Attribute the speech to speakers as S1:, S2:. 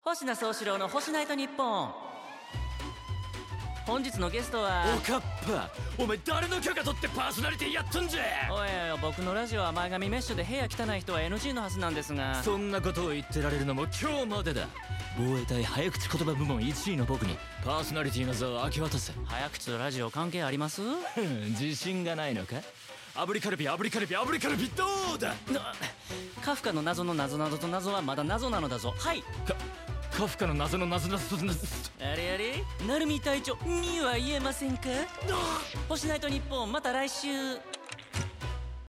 S1: 星名宗四郎の星ナイトニッポン。本日のゲストは
S2: おかっぱ、お前誰の許可取ってパーソナリティやっとんじゃ。
S1: おいおい、僕のラジオは前髪メッシュで部屋汚い人は NG のはずなんですが。
S2: そんなことを言ってられるのも今日までだ。防衛隊早口言葉部門1位の僕にパーソナリティの座を明け渡せ。
S1: 早口とラジオ関係あります？
S2: 自信がないのか。炙りカルビ炙りカルビ炙りカルビどうだ。
S1: カフカの謎の謎などと謎はまだ謎なのだぞ。はい。
S2: カフカの謎の謎などと謎。
S1: あれあれ、鳴海隊長には言えませんか？星ナイトニッポン、また来週。